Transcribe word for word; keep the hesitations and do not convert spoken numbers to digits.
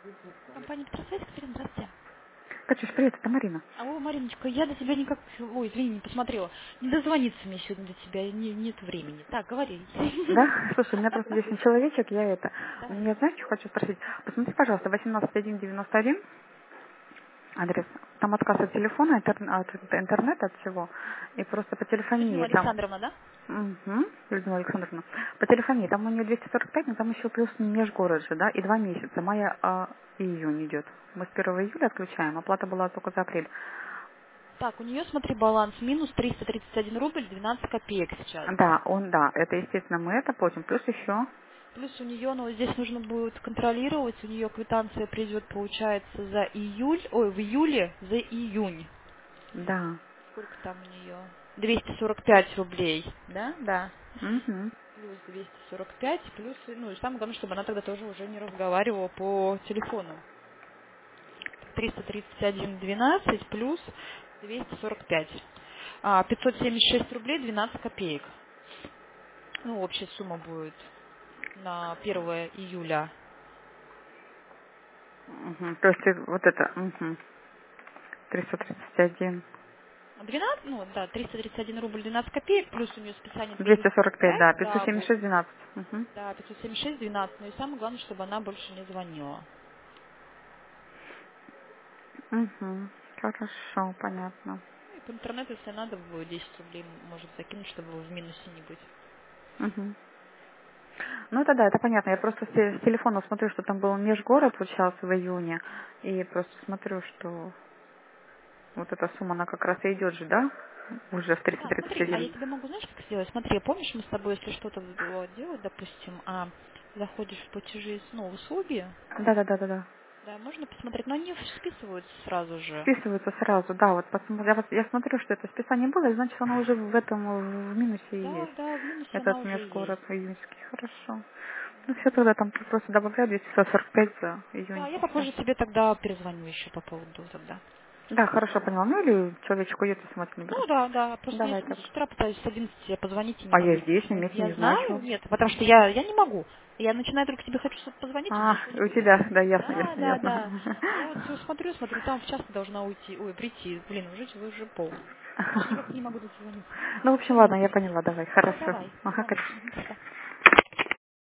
Компания Петросвет, Екатерина, здравствуйте. Катюш, привет, это Марина. Алло, Мариночка, я до тебя никак... Ой, извини, не посмотрела. Не дозвониться мне сегодня до тебя, не, нет времени. Так, говори. Да? Слушай, у меня просто здесь не человечек, я это... Давай. Я, знаешь, что хочу спросить? Посмотри, пожалуйста, восемнадцать тысяч сто девяносто один адрес. Там отказ от телефона, интер- от интернета, от всего. И просто по Людмила телефонии там... Александровна, да? Угу, Людмила Александровна. По телефонии там у нее двести сорок пять, но там еще плюс межгород же, да, и два месяца. Мая а, и июнь идет. Мы с первого июля отключаем, оплата была только за апрель. Так, у нее, смотри, баланс минус триста тридцать один рубль двенадцать копеек сейчас. Да, он, да, это, естественно, мы это платим. Плюс еще, Плюс у нее, ну, здесь нужно будет контролировать, у нее квитанция придет, получается, за июль, ой, в июле за июнь. да. Сколько там у нее? двести сорок пять рублей, да? Да. Угу. Плюс двести сорок пять, плюс, ну и самое главное, чтобы она тогда тоже уже не разговаривала по телефону. триста тридцать один двенадцать плюс двести сорок пять. А, пятьсот семьдесят шесть рублей двенадцать копеек. Ну, общая сумма будет на первое июля. Мгм. То есть ты вот это, угу. триста тридцать один. двенадцать, ну да, триста тридцать один рубль двенадцать копеек, плюс у нее списание двести двести сорок сорок пять, пять, да, да, вот, пятьсот семьдесят шесть двенадцать. Угу. да, пятьсот семьдесят шесть двенадцать. Ну и самое главное, чтобы она больше не звонила. Угу. Хорошо, понятно. Ну и по интернету, если надо, будет десять рублей может закинуть, чтобы в минусе не быть. Угу. Ну это да, это понятно. Я просто с те- с телефона смотрю, что там был межгород получался в июне. И просто смотрю, что вот эта сумма, она как раз и идет же, да? Уже в триста Да, тридцать смотри, а я один. тебе могу, знаешь, как сделать? Смотри, помнишь, мы с тобой, если что-то было делать, допустим, а заходишь в платежи, ну, услуги, Да, да, да, да, да. да, можно посмотреть, но они списываются сразу же. Списывается сразу, да, вот посмотри, я, вот- я смотрю, что это списание было, и значит, оно уже в этом, в минусе и Да, есть. да, в минусе она Этот уже межгород есть. июньский, хорошо. Ну все, тогда там просто добавляю двести сорок пять за июнь, Да, я и все. попозже тебе тогда перезвоню еще по поводу тогда. Да, хорошо, поняла. Ну или человечек уйдет и сама не беру. Ну да, да, просто я Давай сегодня так. с утра пытаюсь с одиннадцати позвонить и не А я могу. здесь, на Я, месте, я не знаю, знаю, что. нет, потому что я, я не могу. Я начинаю только тебе хочу что-то позвонить, у А, меня ничего не у выходит. тебя, да, ясно, Да, ясно, да, да. ясно. А я вот все смотрю, смотрю, там в час должна уйти, ой, прийти. Блин, уже, уже пол. Еще никак не могу дозвониться. Ну, в общем, Все, не ладно, могу я найти. поняла, давай, Все, хорошо. давай, Ага, давай. конечно. Мгм, пока.